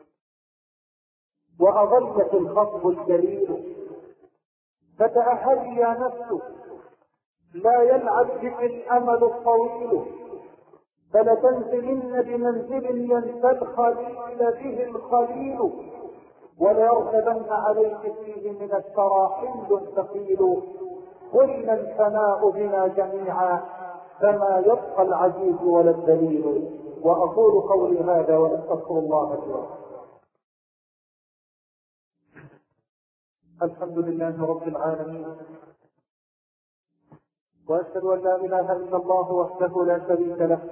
وأظلت الخطب الجليل، فتأهلي يا نفس لا يلعب بك الأمل الطويل، فلتنزلن بمنزل ينسى الخليل به الخليل، وليركبن عليك فيه من الثرى حمل ثقيل، قلنا الفناء بنا جميعا فما يبقى العزيز ولا الذليل. وأقول قولي هذا وأستغفر الله لي ولكم. الحمد لله رب العالمين، وأشهد أن لا إله إلا الله وحده لا شريك له،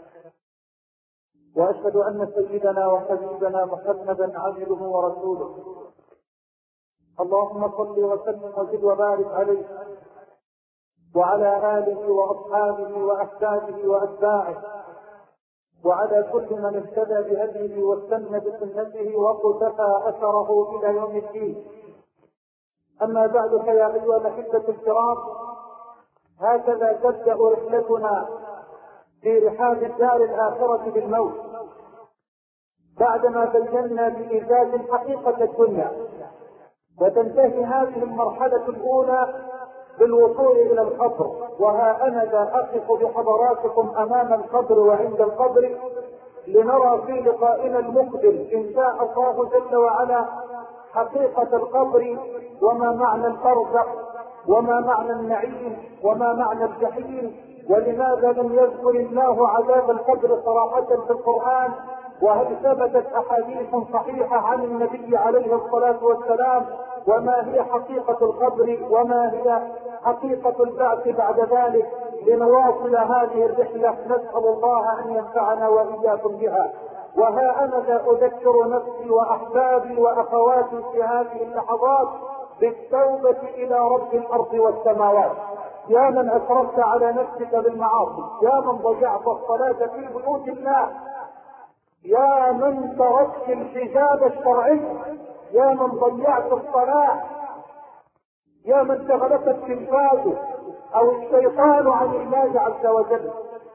وأشهد أن سيدنا وحبيبنا محمدا عبده ورسوله. اللهم صل وسلم وزد وبارك عليه وعلى آله وأصحابه وأحبابه وأتباعه وعلى كل من اهتدى بهديه واستنى بسنته واقتفى أثره إلى يوم الدين. أما بعد، فيا أيها الأحبة الكرام، هكذا تبدأ رحلتنا في رحاب الدار الآخرة بالموت، بعدما بينا بإيجاز حقيقة الدنيا، وتنتهي هذه المرحلة الأولى بالوصول إلى القبر. وها أنا ذا أقف بحضراتكم أمام القبر وعند القبر لنرى في لقائنا المقبل إن شاء الله جل وعلا حقيقة القبر، وما معنى البرزخ، وما معنى النعيم، وما معنى الجحيم، ولماذا لم يذكر الله عذاب القبر صراحة في القرآن، وهل ثبتت أحاديث صحيحة عن النبي عليه الصلاة والسلام، وما هي حقيقة القبر، وما هي حقيقة البعث بعد ذلك. لنواصل هذه الرحلة نسأل الله أن ينفعنا وإياكم بها. وها أنا ذا أذكر نفسي وأحبابي وأخواتي في هذه اللحظات بالتوبة إلى رب الأرض والسماوات. يا من أسرفت على نفسك بالمعاصي، يا من ضيعت الصلاة في بيوت الله، يا من تركت الحجاب الشرعي، يا من ضيعت الصلاة، يا من شغلت التلفاز أو الشيطان عن الله عز وجل،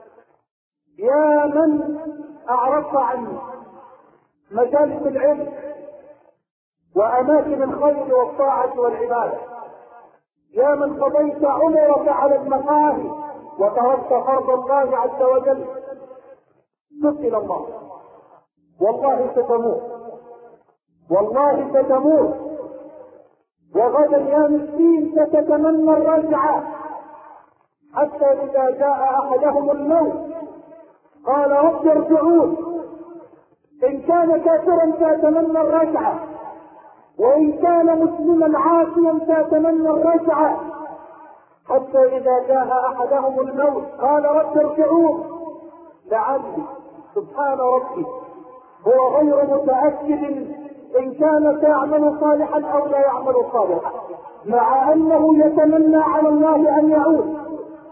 يا من أعرضت عن مجالس العلم وأماكن الخير والطاعة والعبادة، يا من قضيت عمرك على المقاهي وتركت فرض الله عز وجل. تب إلى الله، والله ستموت، والله ستموت، وغدا يا مسكين ستتمنى الرجعة، حتى إذا جاء أحدهم الموت قال رب ارجعون. إن كان كافرا فيتمنى الرجعة، وإن كان مسلما عاصيا فيتمنى الرجعة، حتى إذا جاء أحدهم الموت قال رب ارجعون لعلي. سبحان ربي، هو غير متأكد إن كان سيعمل صالحا أو لا يعمل صالحا، مع أنه يتمنى على الله أن يعود.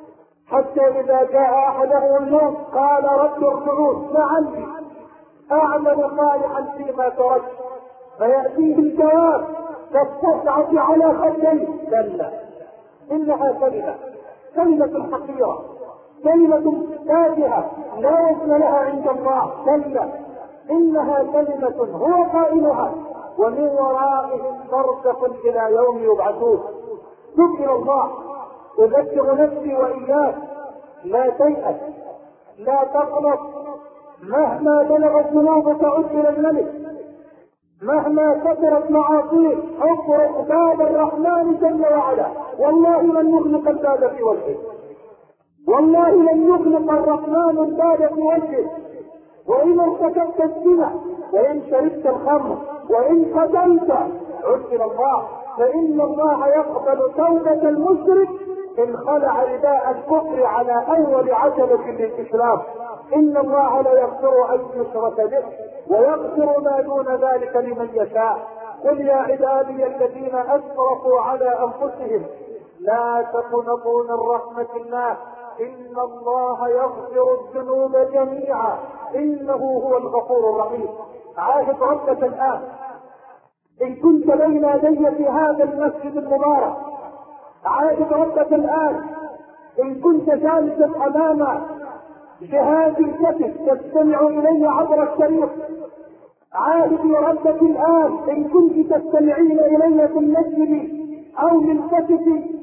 حتى إذا جاء أحدهم الموت قال رب ارجعون لعلي أعمل صالحا فيما تركت، فيأتيه الجواب كالصفعة على خديه. كلا إنها كلمة كلمة حقيرة، كلمة تافهة لا وزن لها عند الله. كلا إنها كلمة هو قائلها ومن ورائهم برزخ إلى يوم يبعثون. تب إلى الله. أذكر نفسي وإياك لا تيأس، لا تقنط، مهما بلغت ذنوبك عد إلى الملك، مهما كثرت معاصيك اطرق باب الرحمن جل وعلا. والله لن يغلق الباب في وجهه، والله لن يغلق الرحمن الباب في وجهه. وإن ارتكبت الزنا، وإن شربت الخمر، وإن قتلت عد إلى الله، فإن الله يقبل توبة المشرك إن خلع رداء الكفر على أول عجلة للإسلام. إن الله لا يغفر أن يشرك به ويغفر ما دون ذلك لمن يشاء. قل يا عبادي الذين أسرفوا على أنفسهم لا تقنطوا من رحمة الله إن الله يغفر الذنوب جميعا إنه هو الغفور الرحيم. عاهد ربك الآن إن كنت بين يدي في هذا المسجد المبارك، عاهد ربك الآن إن كنت جالسا أمام جهاز الكتف تستمع إلي عبر الشريط، عاهد ربك الآن إن كنت تستمعين إلي في المسجد أو من كتفي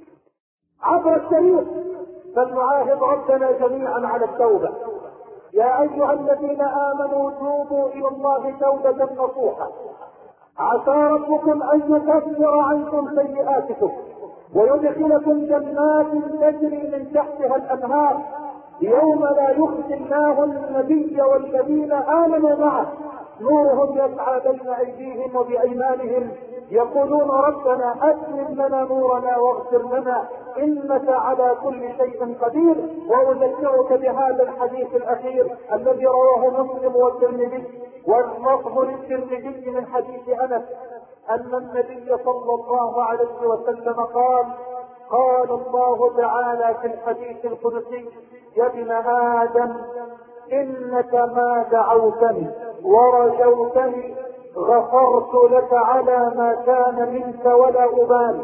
عبر الشريط، فلنعاهد ربنا جميعا على التوبة. يا أيها الذين آمنوا توبوا إلى الله توبة نصوحا عسى ربكم أن يكفر عنكم سيئاتكم ويدخلكم جنات تجري من تحتها الأنهار يوم لا يخزي الله النبي والذين آمنوا معه نورهم يسعى بين أيديهم وبأيمانهم يقولون ربنا أتمم لنا نورنا واغفر لنا إنك على كل شيء قدير. وأذكرك بهذا الحديث الأخير الذي رواه مسلم والترمذي واللفظ للترمذي من حديث أنس أن النبي صلى الله عليه وسلم قال قال الله تعالى في الحديث القدسي يا ابن آدم إنك ما دعوتني ورجوتني غفرت لك على ما كان منك ولا أبالي.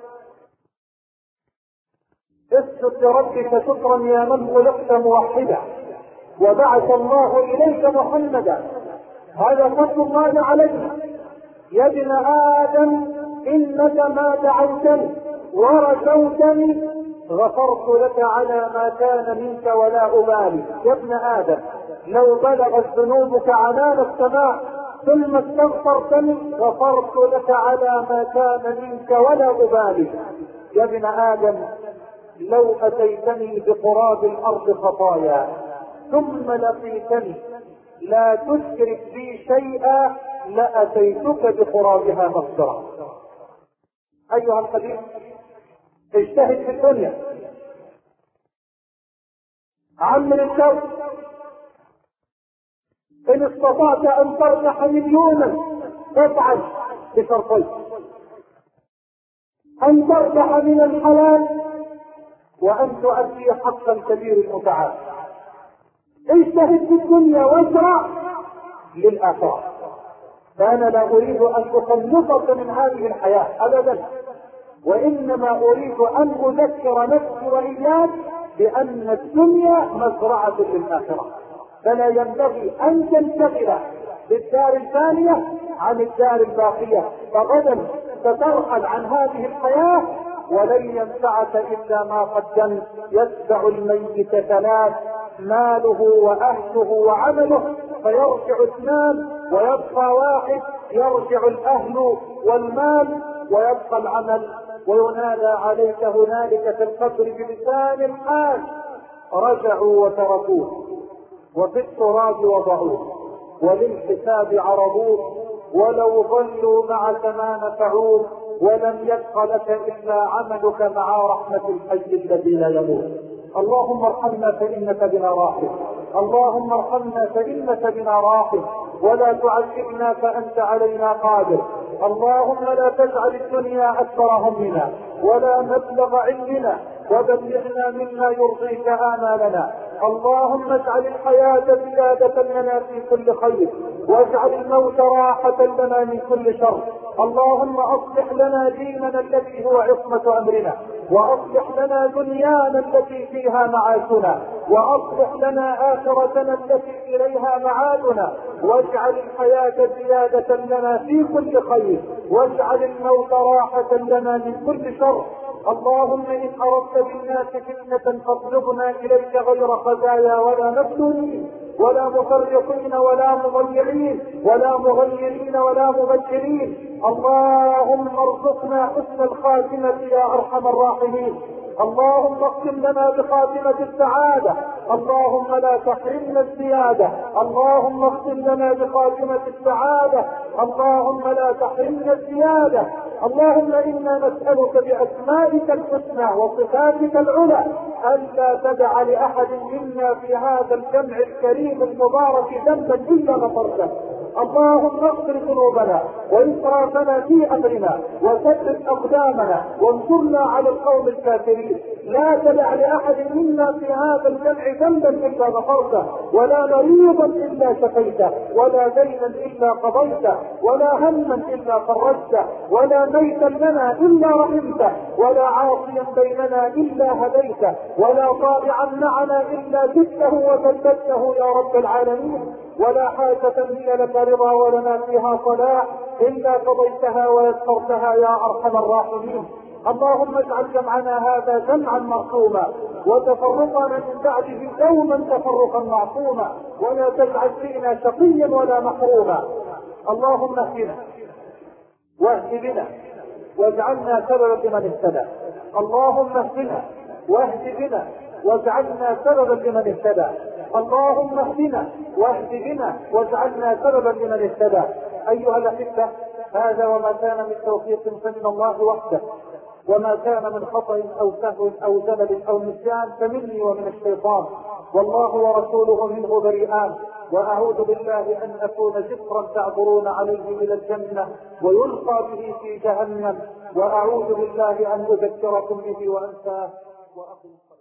اسجد لربك شكرا يا من خلقت موحدا وبعث الله إليك محمدا، هذا فضل الله علينا. يا ابن آدم إنك ما دعوتني ورجوتني غفرت لك على ما كان منك ولا أبالي. يا ابن آدم لو بلغت ذنوبك عنان السماء ثم استغفرتني غفرت لك على ما كان منك ولا أبالي. يا ابن آدم لو أتيتني بقراب الأرض خطايا ثم لقيتني لا تشرك بي شيئا لأتيتك بقرابها مغفرة. أيها الحبيب اجتهد في الدنيا، عمل الشر، إن استطعت أن تربح مليونا فافعل بشرطين: أن تربح من الحلال وأن تؤدي حق الكبير المتعال. اجتهد في الدنيا واسرع للآخرة. فأنا لا أريد أن أخلصك من هذه الحياة أبدا، وإنما أريد أن أذكر نفسي وإياك بأن الدنيا مزرعة للآخرة، فلا ينبغي أن تنشغل بالدار الثانية عن الدار الباقية، فغدا سترحل عن هذه الحياة ولن ينفعك إلا ما قدمت. يتبع الميت ثلاث: ماله وأهله وعمله، فيرجع اثنان ويبقى واحد، يرجع الأهل والمال ويبقى العمل. وينادى عليك هنالك في القبر بلسان الحال: رجعوا وتركوه وفي التراب وضعوه وللحساب عرضوه ولو ظلوا معك ما نفعوه ولم يبق لك إلا عملك مع رحمة الحي الذي لا يموت. اللهم ارحمنا فإنك بنا راحم، اللهم ارحمنا فإنك بنا راحم، ولا تعذبنا فأنت علينا قادر. اللهم لا تجعل الدنيا أكبر همنا ولا مبلغ علمنا وبلغنا مما يرضيك آمالنا. اللهم اجعل الحياة زيادة لنا في كل خير، واجعل الموت راحة لنا من كل شر. اللهم اصلح لنا ديننا الذي هو عصمة امرنا، واصلح لنا دنيانا التي فيها معاشنا، واصلح لنا اخرتنا التي اليها معادنا، واجعل الحياة زيادة لنا في كل خير، واجعل الموت راحة لنا من كل شر. اللهم إن أردت بالناس فتنة فاطلبنا إليك غير خزايا ولا مفتونين ولا مفرطين ولا مضيعين ولا مغيرين ولا مبدلين. اللهم ارزقنا حسن الخاتمة يا أرحم الراحمين. اللهم اختم لنا بخاتمة السعادة، اللهم لا تحرمنا الزيادة. اللهم اختم لنا بخاتمة السعادة، اللهم لا تحرمنا الزيادة. اللهم إنا نسألك بأسمائك الحسنى وصفاتك العلى ألا تدع لأحد منا في هذا الجمع الكريم المبارك ذنبا إلا غفرته. اللهم اغفر ذنوبنا وإسرافنا في أمرنا وثبت أقدامنا وانصرنا على القوم الكافرين. لا تدع لأحد منا في هذا الجمع ذنبا إلا غفرته، ولا مريضا إلا شفيته، ولا دينا إلا قضيته، ولا هما إلا فرجته، ولا ميتا لنا إلا رحمته، ولا عاصيا بيننا إلا هديته، ولا طائعا معنا إلا جدته وثبته يا رب العالمين. ولا حاجة هي لك رضا ولنا فيها صلاح إلا قضيتها ويسرتها يا أرحم الراحمين. اللهم اجعل جمعنا هذا جمعا مرحوما، وتفرقنا من بعده يوما تفرقا معصوما، ولا تجعل فينا شقيا ولا محروما. اللهم اهدنا واهد بنا واجعلنا سببا لمن اهتدى. اللهم اهدنا واهد بنا واجعلنا سببا لمن اهتدى. اللهم اهدنا واهد بنا واجعلنا سببا لمن اهتدى. ايها الاحبه، هذا وما كان من توفيق فمن الله وحده، وما كان من خطأ او سهو او زلل او نسيان فمني ومن الشيطان، والله ورسوله منه بريئان. واعوذ بالله ان اكون جسرا تعبرون عليه الى الجنه ويلقى به في جهنم، واعوذ بالله ان اذكركم به وانساه.